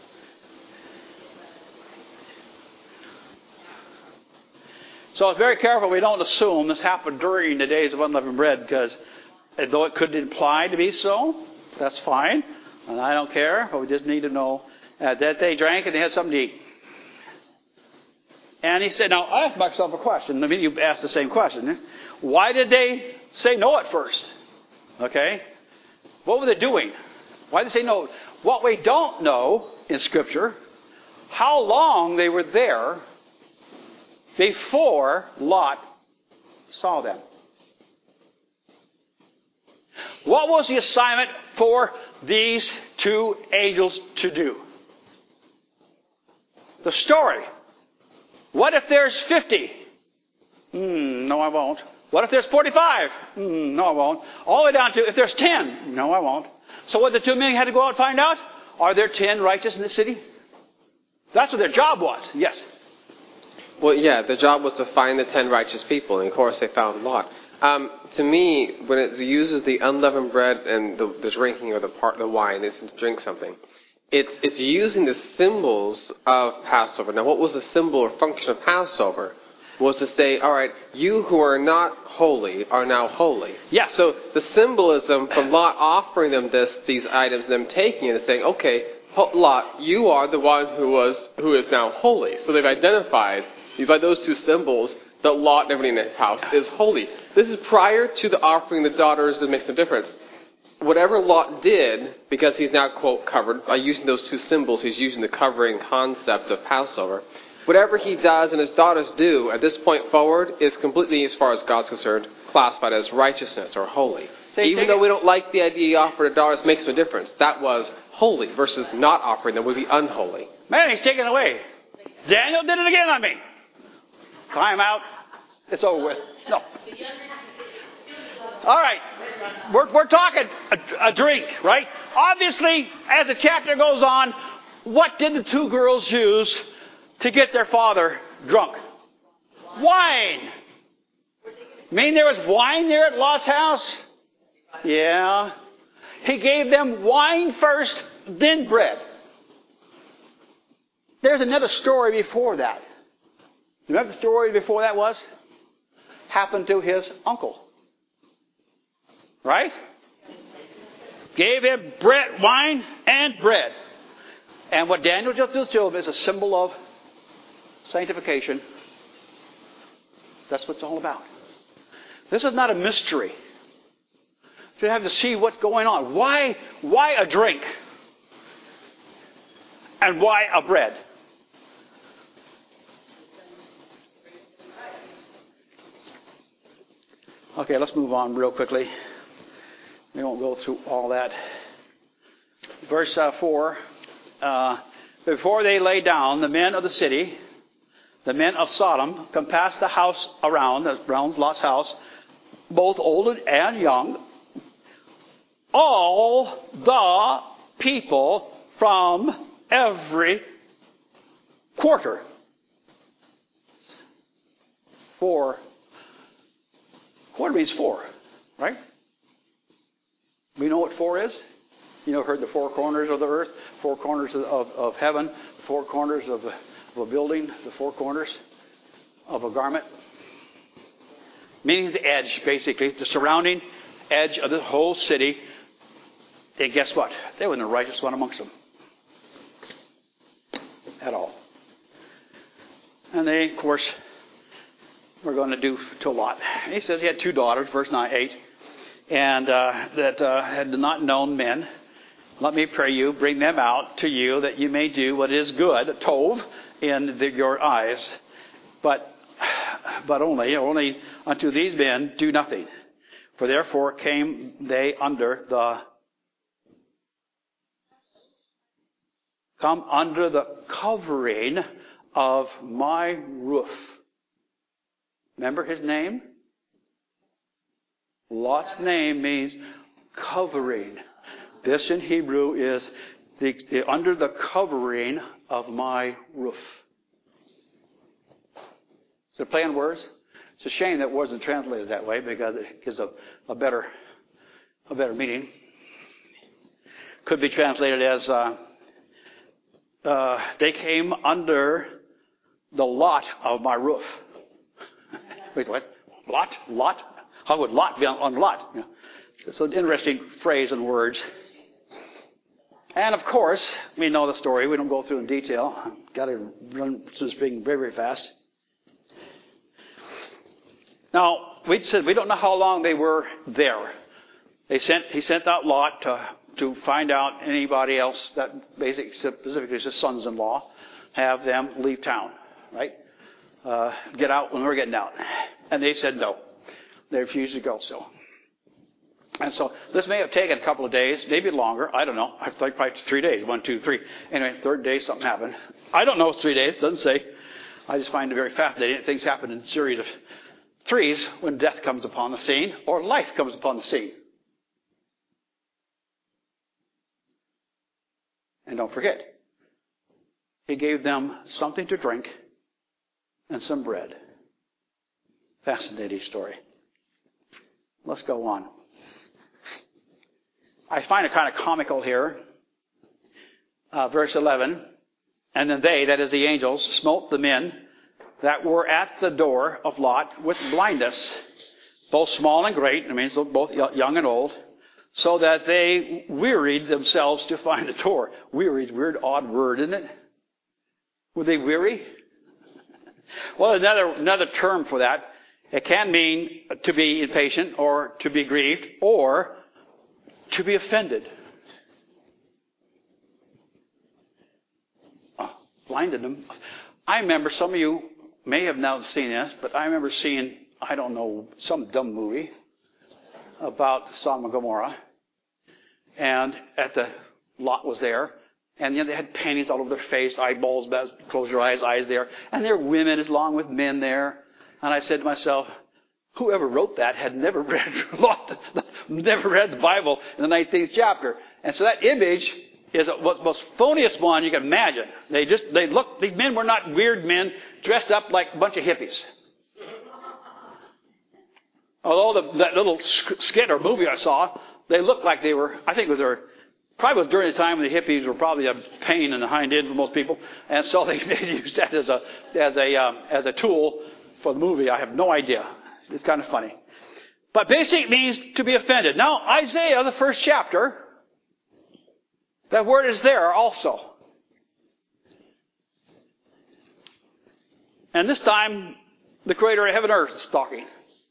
[SPEAKER 1] So it's very careful we don't assume this happened during the days of unleavened bread, because though it could imply to be so, that's fine, and I don't care, but we just need to know uh, that they drank and they had something to eat. And he said, now I asked myself a question. I mean, you asked the same question. Why did they say no at first? Okay? What were they doing? Why did they say no? What we don't know in Scripture, how long they were there before Lot saw them. What was the assignment for these two angels to do? The story. What if there's fifty? Mm, no, I won't. What if there's forty-five? Mm, no, I won't. All the way down to if there's ten? No, I won't. So what the two men had to go out and find out? Are there ten righteous in the city? That's what their job was. Yes.
[SPEAKER 12] Well, yeah, their job was to find the ten righteous people, and of course they found Lot. Um, to me, when it uses the unleavened bread and the, the drinking or the part, the wine, it's to drink something. it's, it's using the symbols of Passover. Now, what was the symbol or function of Passover? Was to say, all right, you who are not holy are now holy.
[SPEAKER 1] Yes.
[SPEAKER 12] So the symbolism from Lot offering them this, these items, and them taking it and saying, okay, Lot, you are the one who was who is now holy. So they've identified by those two symbols that Lot and everybody in the house is holy. This is prior to the offering the daughters that makes no difference. Whatever Lot did, because he's now, quote, covered, by using those two symbols, he's using the covering concept of Passover. Whatever he does and his daughters do at this point forward is completely, as far as God's concerned, classified as righteousness or holy. So even though we don't like the idea he offered the daughters, makes no difference. That was holy versus not offering them would be unholy.
[SPEAKER 1] Man, he's taken away. Daniel did it again on me. Time out. It's over with. No. All right. We're, we're talking a, a drink, right? Obviously, as the chapter goes on, what did the two girls use to get their father drunk? Wine. Mean there was wine there at Lot's house? Yeah. He gave them wine first, then bread. There's another story before that. Remember the story before that was? Happened to his uncle. Right? Gave him bread, wine, and bread. And what Daniel just did to him is a symbol of sanctification. That's what it's all about. This is not a mystery. You have to see what's going on. Why, why a drink? And why a bread? Okay, let's move on real quickly. We won't go through all that. Verse uh, four. Uh, Before they lay down, the men of the city, the men of Sodom, compassed the house around, around Lot's house, both old and young, all the people from every quarter. Four. Quarter means four, right? We know what four is? You know, heard the four corners of the earth, four corners of, of, of heaven, four corners of a, of a building, the four corners of a garment. Meaning the edge, basically, the surrounding edge of the whole city. And guess what? They weren't the righteous one amongst them. At all. And they, of course, were going to do to Lot. And he says he had two daughters, verse nine, eight, and uh, that uh, had not known men. Let me pray you, bring them out to you, that you may do what is good, tov, in the, your eyes. But, but only, only unto these men do nothing. For therefore came they under the, come under the covering of my roof. Remember his name? Lot's name means covering. This in Hebrew is the, the under the covering of my roof. Is it play on words? It's a shame that it wasn't translated that way because it gives a, a better a better meaning. Could be translated as uh, uh, they came under the lot of my roof. Wait, what? Lot? Lot? How would Lot be on, on Lot? You know, it's an interesting phrase and words. And of course, we know the story. We don't go through in detail. I've got to run through this thing very, very fast. Now, we said we don't know how long they were there. They sent he sent out Lot to to find out anybody else that basically specifically his sons-in-law, have them leave town, right? Uh, get out when we're getting out. And they said no. They refused to go so. And so this may have taken a couple of days, maybe longer. I don't know. I think probably three days. One, two, three. Anyway, third day something happened. I don't know. It's three days. Doesn't say. I just find it very fascinating. Things happen in a series of threes when death comes upon the scene or life comes upon the scene. And don't forget, he gave them something to drink and some bread. Fascinating story. Let's go on. I find it kind of comical here. Uh, uh, verse eleven. And then they, that is the angels, smote the men that were at the door of Lot with blindness, both small and great, I mean, so both young and old, so that they wearied themselves to find the door. Weary is a weird, odd word, isn't it? Were they weary? Well, another another term for that, it can mean to be impatient or to be grieved or to be offended. Oh, blinded them. I remember, some of you may have now seen this, but I remember seeing, I don't know, some dumb movie about Sodom and Gomorrah. And at the, Lot was there. And you know, they had paintings all over their face, eyeballs, close your eyes, eyes there. And there were women along with men there. And I said to myself, whoever wrote that had never read Lot, never read the Bible in the nineteenth chapter. And so that image is the most phoniest one you can imagine. They just, they look, these men were not weird men dressed up like a bunch of hippies. Although the, that little skit or movie I saw, they looked like they were, I think it was their, probably was during the time when the hippies were probably a pain in the hind end for most people. And so they, they used that as a, as a, um, as a tool for the movie. I have no idea. It's kind of funny. But basically it means to be offended. Now, Isaiah, the first chapter, that word is there also. And this time, the Creator of heaven and earth is talking.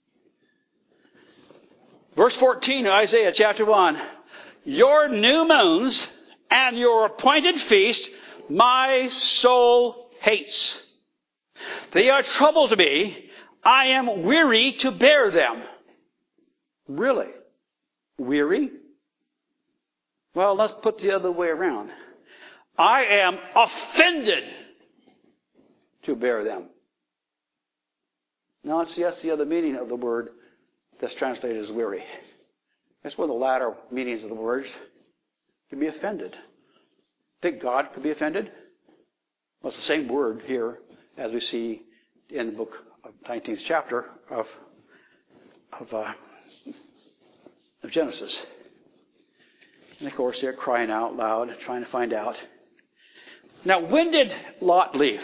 [SPEAKER 1] Verse fourteen of Isaiah chapter one. Your new moons and your appointed feast, my soul hates. They are trouble to me. I am weary to bear them. Really? Weary? Well, let's put the other way around. I am offended to bear them. Now, that's yes, the other meaning of the word that's translated as weary. That's one of the latter meanings of the words. To be offended. Think God could be offended? Well, it's the same word here as we see in the book of nineteenth chapter of of, uh, of Genesis. And of course, they're crying out loud, trying to find out. Now, when did Lot leave?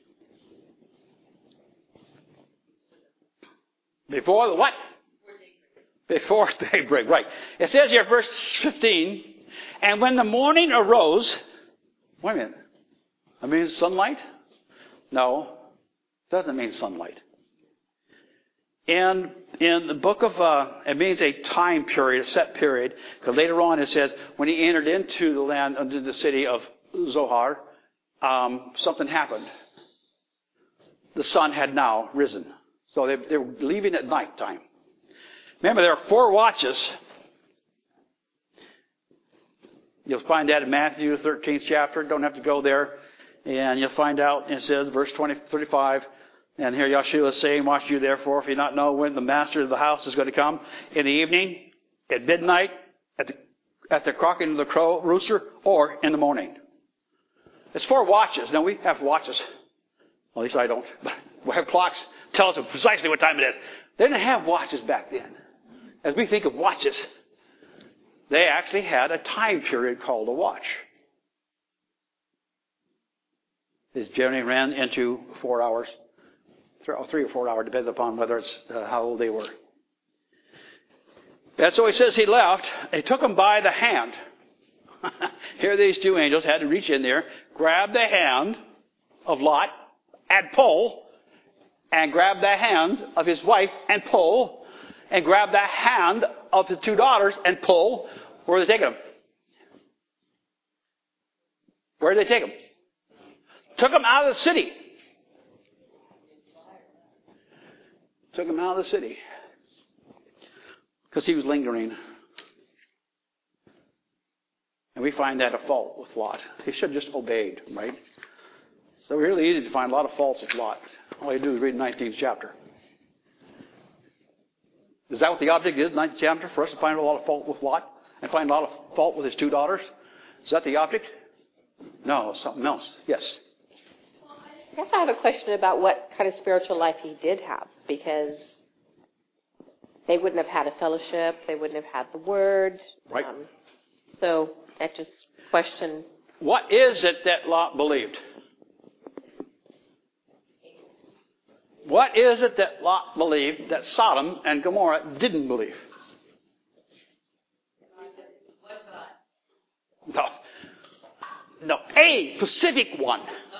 [SPEAKER 1] Before the what? Before daybreak, right. It says here, verse fifteen, and when the morning arose, wait a minute, that means sunlight? No, it doesn't mean sunlight. And in the book of, uh, it means a time period, a set period, because later on it says, when he entered into the land, into the city of Zohar, um, something happened. The sun had now risen. So they, they were leaving at night time. Remember, there are four watches. You'll find that in Matthew, the thirteenth chapter. Don't have to go there. And you'll find out, it says, verse twenty, thirty-five, and here Yeshua is saying, watch you therefore, if you not know when the master of the house is going to come, in the evening, at midnight, at the, at the crocking of the crow rooster, or in the morning. It's four watches. Now, we have watches. Well, at least I don't. But we have clocks. Tell us precisely what time it is. They didn't have watches back then. As we think of watches, they actually had a time period called a watch. This generally ran into four hours, three or four hours, depends upon whether it's uh, how old they were. That's so he says he left. He took him by the hand. Here these two angels had to reach in there, grab the hand of Lot and pull, and grab the hand of his wife and pull, and grab the hand of the two daughters and pull. Where are they taking them? Where did they take them? Took them out of the city. Took him out of the city. Because he was lingering. And we find that a fault with Lot. He should have just obeyed, right? So it's really easy to find a lot of faults with Lot. All you do is read the nineteenth chapter. Is that what the object is, nineteenth chapter? For us to find a lot of fault with Lot? And find a lot of fault with his two daughters? Is that the object? No, something else. Yes.
[SPEAKER 13] I guess I have a question about what kind of spiritual life he did have, because they wouldn't have had a fellowship, they wouldn't have had the word.
[SPEAKER 1] Right.
[SPEAKER 13] Um, so I just question
[SPEAKER 1] What is it that Lot believed? What is it that Lot believed that Sodom and Gomorrah didn't believe? No. No. A specific one.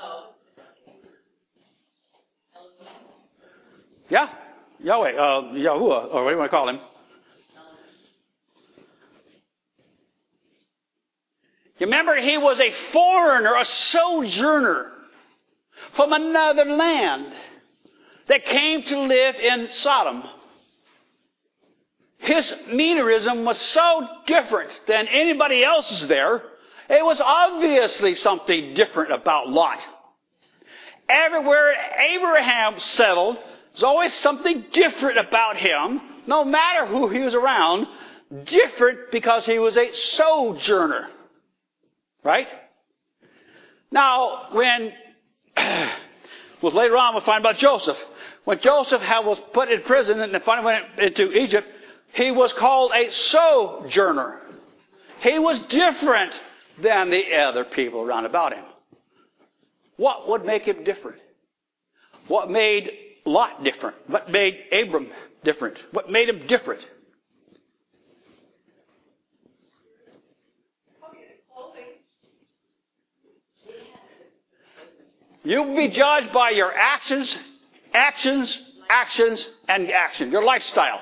[SPEAKER 1] Yeah? Yahweh. Uh, Yahuwah, or what do you want to call him? You remember, he was a foreigner, a sojourner from another land that came to live in Sodom. His meterism was so different than anybody else's there. It was obviously something different about Lot. Everywhere Abraham settled, there's always something different about him, no matter who he was around, different because he was a sojourner. Right? Now, when, well, later on we'll find about Joseph. When Joseph was put in prison and finally went into Egypt, he was called a sojourner. He was different than the other people around about him. What would make him different? What made Lot different? What made Abram different? What made him different? You will be judged by your actions, actions, actions, and action. Your lifestyle.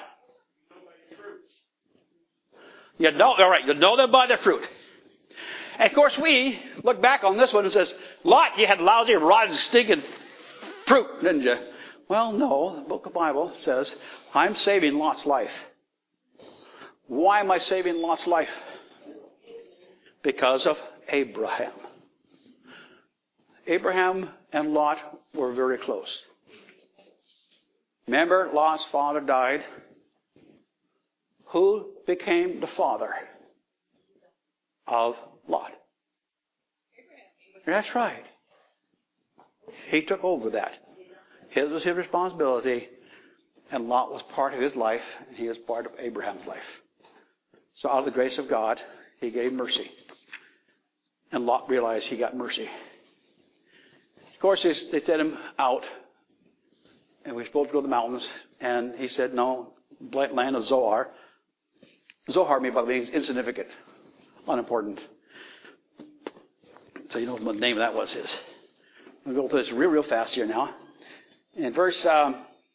[SPEAKER 1] You know, all right, you know them by their fruit. And of course, we look back on this one and says, Lot, you had lousy, rotten, stinking fruit, didn't you? Well, no. The book of the Bible says, I'm saving Lot's life. Why am I saving Lot's life? Because of Abraham. Abraham and Lot were very close. Remember, Lot's father died. Who became the father of Lot? That's right. He took over that. His was his responsibility, and Lot was part of his life, and he was part of Abraham's life. So out of the grace of God, he gave mercy. And Lot realized he got mercy. Of course, they set him out, and we were supposed to go to the mountains, and he said, no, land of Zoar. Zohar, by the way, means insignificant, unimportant. So you know what the name of that was his. We'll go through this real, real fast here now. In verse... Um,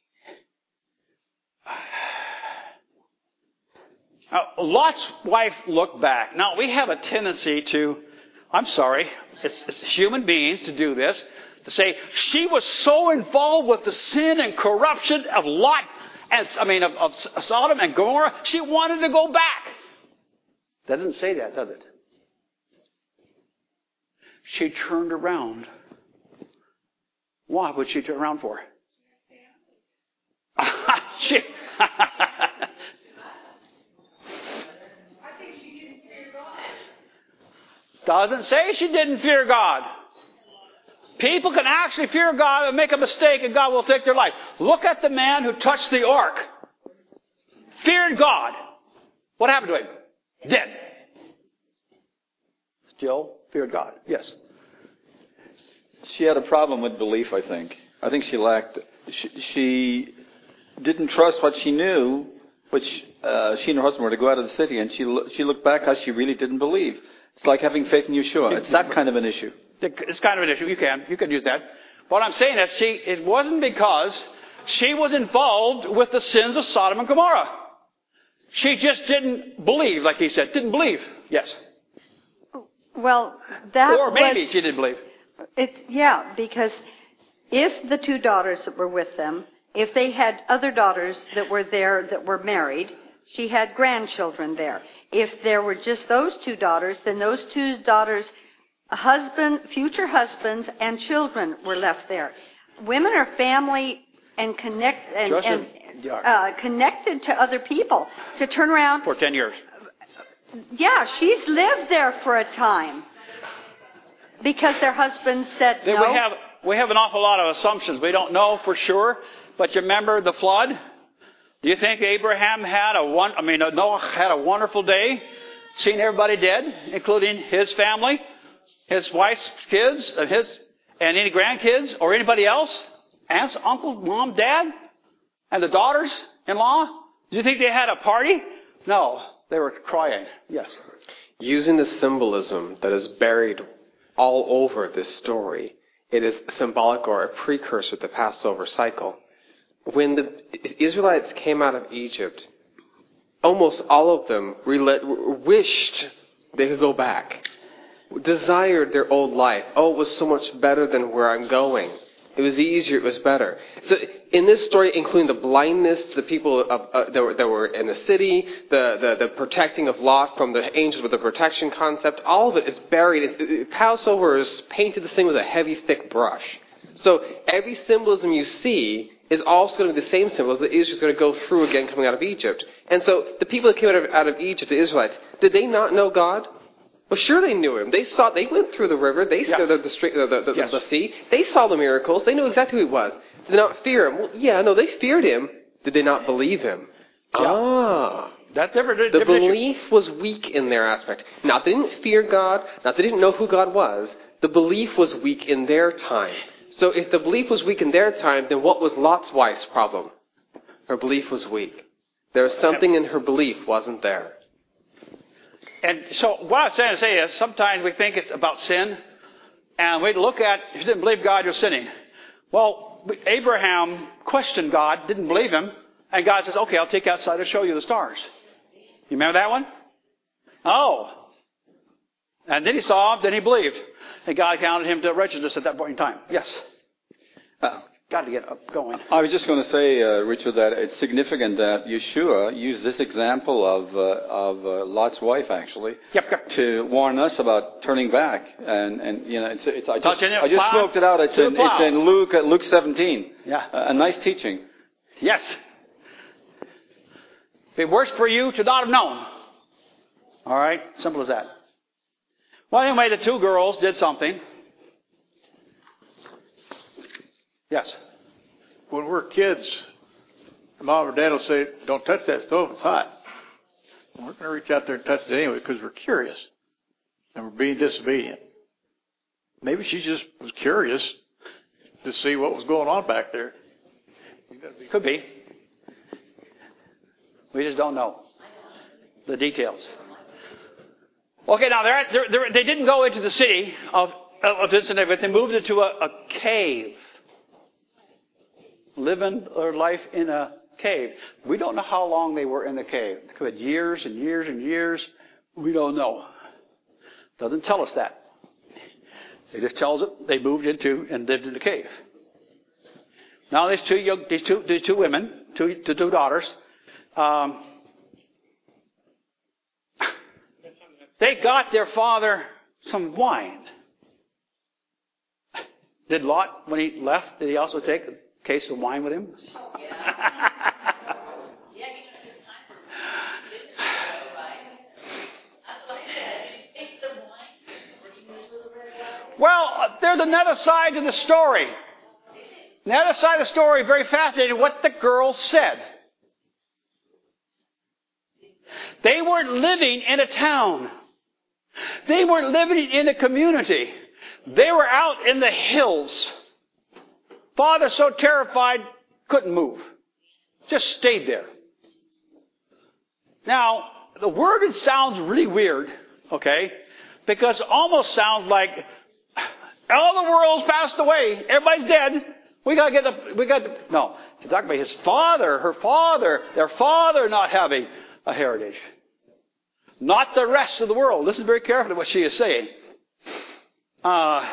[SPEAKER 1] uh, Lot's wife looked back. Now, we have a tendency to... I'm sorry, it's, it's human beings to do this. To say, she was so involved with the sin and corruption of Lot, and I mean, of, of Sodom and Gomorrah, she wanted to go back. That doesn't say that, does it? She turned around. Why would she turn around for? she, doesn't say she didn't fear God. People can actually fear God and make a mistake, and God will take their life. Look at the man who touched the ark. Feared God. What happened to him? Dead. Still feared God. Yes.
[SPEAKER 14] She had a problem with belief, I think. I think she lacked... She, she didn't trust what she knew, which uh, she and her husband were to go out of the city, and she she looked back how she really didn't believe. It's like having faith in Yeshua. It's that kind of an issue.
[SPEAKER 1] It's kind of an issue. You can. You can use that. What I'm saying is, she, it wasn't because she was involved with the sins of Sodom and Gomorrah. She just didn't believe, like he said. Didn't believe. Yes.
[SPEAKER 7] Well, that
[SPEAKER 1] Or maybe
[SPEAKER 7] was,
[SPEAKER 1] she didn't believe.
[SPEAKER 7] It, yeah, because if the two daughters that were with them, if they had other daughters that were there that were married, she had grandchildren there. If there were just those two daughters, then those two daughters... Husband, future husbands, and children were left there. Women are family and connect and, and uh, connected to other people. To turn around
[SPEAKER 1] for ten years.
[SPEAKER 7] Yeah, she's lived there for a time because their husband said
[SPEAKER 1] then
[SPEAKER 7] no.
[SPEAKER 1] We have we have an awful lot of assumptions. We don't know for sure, but you remember the flood? Do you think Abraham had a one? I mean, Noah had a wonderful day, seeing everybody dead, including his family. his wife's kids, and his and any grandkids or anybody else, aunts, uncles, mom, dad, and the daughters-in-law? Do you think they had a party? No, they were crying. Yes.
[SPEAKER 12] Using the symbolism that is buried all over this story, it is symbolic or a precursor to the Passover cycle. When the Israelites came out of Egypt, almost all of them wished they could go back, desired their old life. Oh, it was so much better than where I'm going. It was easier, it was better. So in this story, including the blindness, the people of, uh, that, were, that were in the city, the, the, the protecting of Lot from the angels with the protection concept, all of it is buried. It, it, Passover is painted this thing with a heavy, thick brush. So every symbolism you see is also going to be the same symbols that Israel's going to go through again coming out of Egypt. And so the people that came out of, out of Egypt, the Israelites, did they not know God? Well, sure they knew him. They saw. They went through the river. They saw yes. the, the, the, the, yes. the sea. They saw the miracles. They knew exactly who he was. Did they not fear him? Well, yeah, no, they feared him. Did they not believe him? Yeah. Ah.
[SPEAKER 1] That different,
[SPEAKER 12] the
[SPEAKER 1] different
[SPEAKER 12] belief
[SPEAKER 1] issue.
[SPEAKER 12] was weak in their aspect. Not they didn't fear God. Not they didn't know who God was. The belief was weak in their time. So if the belief was weak in their time, then what was Lot's wife's problem? Her belief was weak. There was something in her belief wasn't there.
[SPEAKER 1] And so what I'm saying to say is sometimes we think it's about sin, and we look at, if you didn't believe God, you're sinning. Well, Abraham questioned God, didn't believe him, and God says, okay, I'll take you outside and show you the stars. You remember that one? Oh. And then he saw him, then he believed. And God counted him to righteousness at that point in time. Yes. Uh, got to get up going.
[SPEAKER 14] I was just going to say, uh, Richard, that it's significant that Yeshua used this example of uh, of uh, Lot's wife, actually,
[SPEAKER 1] yep, yep.
[SPEAKER 14] to warn us about turning back. And, and you know, it's, it's I just,
[SPEAKER 1] it,
[SPEAKER 14] I just smoked it out. It's in, it's in Luke, uh, Luke seventeen.
[SPEAKER 1] Yeah.
[SPEAKER 14] Uh, a nice teaching.
[SPEAKER 1] Yes. It'd be worse for you to not have known. All right? Simple as that. Well, anyway, the two girls did something. Yes.
[SPEAKER 15] When we're kids, Mom or Dad will say, don't touch that stove, it's hot. And we're going to reach out there and touch it anyway because we're curious and we're being disobedient. Maybe she just was curious to see what was going on back there.
[SPEAKER 1] Could be. We just don't know the details. Okay, now they're, they're, they're, they didn't go into the city of, of this and everything. They moved into a, a cave. Living their life in a cave. We don't know how long they were in the cave. It could have been years and years and years. We don't know. Doesn't tell us that. It just tells it they moved into and lived in the cave. Now these two young, these two, these two women, two, two, two daughters, um, they got their father some wine. Did Lot, when he left, did he also take a case of wine with him? Well, there's another side to the story. The other side of the story, very fascinating, what the girls said. They weren't living in a town. They weren't living in a community. They were out in the hills. Father, so terrified, couldn't move. Just stayed there. Now, the word it sounds really weird, okay? Because it almost sounds like all the world's passed away. Everybody's dead. We got to get the, we got to, no. He's talking about his father, her father, their father not having a heritage. Not the rest of the world. Listen very carefully to what she is saying. Uh,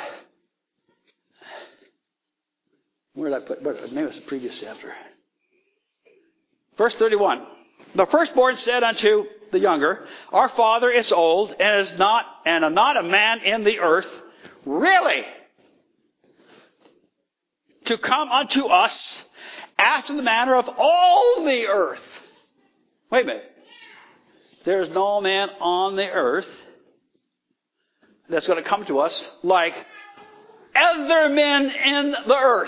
[SPEAKER 1] where did I put, what, maybe it was the previous chapter. Verse thirty-one. The firstborn said unto the younger, our father is old and is not, and not a man in the earth. Really? To come unto us after the manner of all the earth. Wait a minute. There's no man on the earth that's going to come to us like other men in the earth.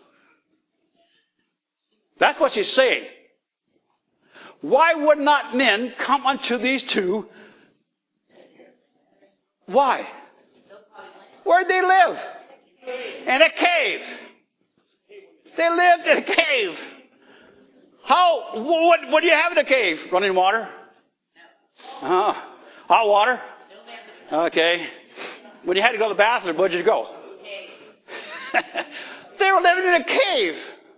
[SPEAKER 1] That's what she's saying. Why would not men come unto these two? Why? Where'd they live? In a cave. They lived in a cave. How, what, what do you have in a cave? Running water? Uh-huh. Hot water? Okay. When you had to go to the bathroom, where'd you go? They were living in a cave.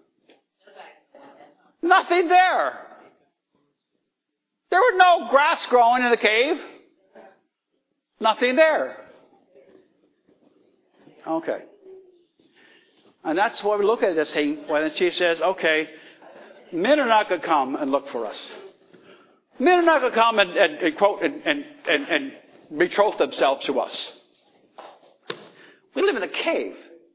[SPEAKER 1] Nothing there. There was no grass growing in the cave. Nothing there. Okay. And that's why we look at this thing when she says, okay, men are not going to come and look for us. Men are not going to come and, and, and quote and, and, and, and betroth themselves to us. We live in a cave.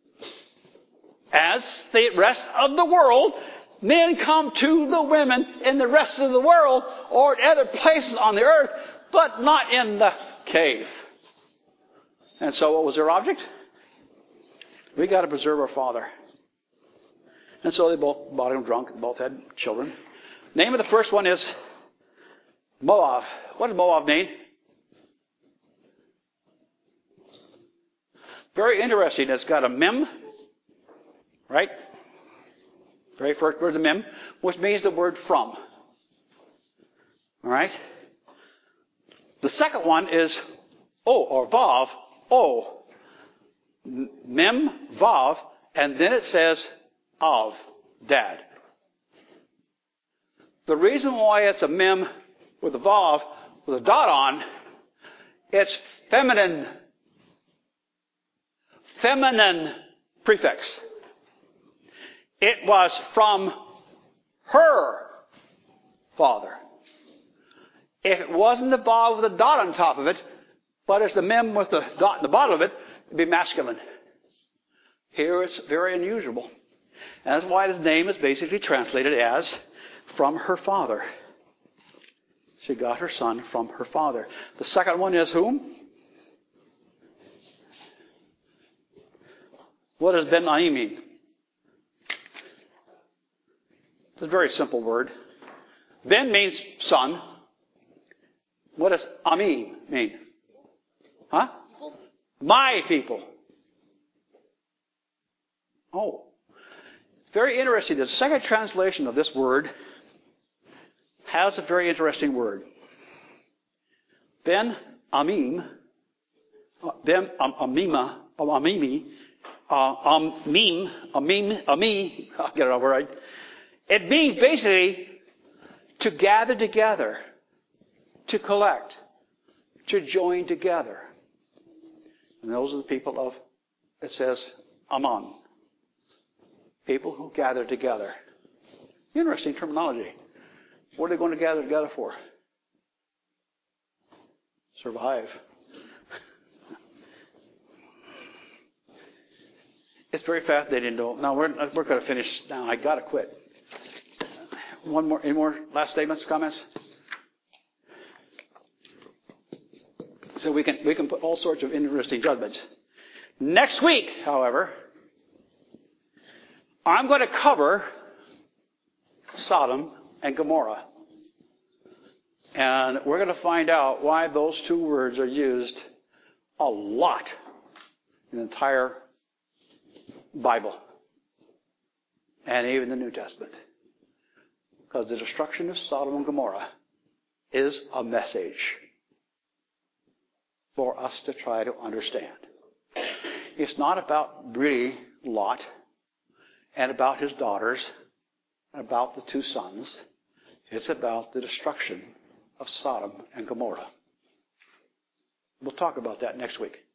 [SPEAKER 1] As the rest of the world, men come to the women in the rest of the world or at other places on the earth, but not in the cave. And so what was their object? We got to preserve our father. And so they both bought him drunk and both had children. Name of the first one is Moab. What does Moab mean? Very interesting. It's got a mem, right? Very first word is a mem, which means the word from. All right? The second one is O, or Vav, O. Mem, Vav, and then it says Av, dad. The reason why it's a mem with a Vav, with a dot on, it's feminine. Feminine prefix. It was from her father. If it wasn't the Vav with a dot on top of it, but it's the mem with the dot in the bottom of it, it'd be masculine. Here it's very unusual. And that's why his name is basically translated as from her father. She got her son from her father. The second one is whom? What does Ben-Ami mean? It's a very simple word. Ben means son. What does Ami mean? Huh? My people. Oh. It's very interesting. The second translation of this word has a very interesting word. Ben Amim, Ben Amima, Amimi, uh, Amim, Amim, Ami, I'll get it all right. It means basically to gather together, to collect, to join together. And those are the people of, it says, Ammon. People who gather together. Interesting terminology. What are they going to gather together for? Survive. It's very fascinating, though. Now, we're, we're going to finish now. I got to quit. One more, any more last statements, comments? So we can we can put all sorts of interesting judgments. Next week, however, I'm going to cover Sodom and Gomorrah. And we're going to find out why those two words are used a lot in the entire Bible and even the New Testament. Because the destruction of Sodom and Gomorrah is a message for us to try to understand. It's not about really Lot and about his daughters and about the two sons. It's about the destruction of Sodom and Gomorrah. We'll talk about that next week.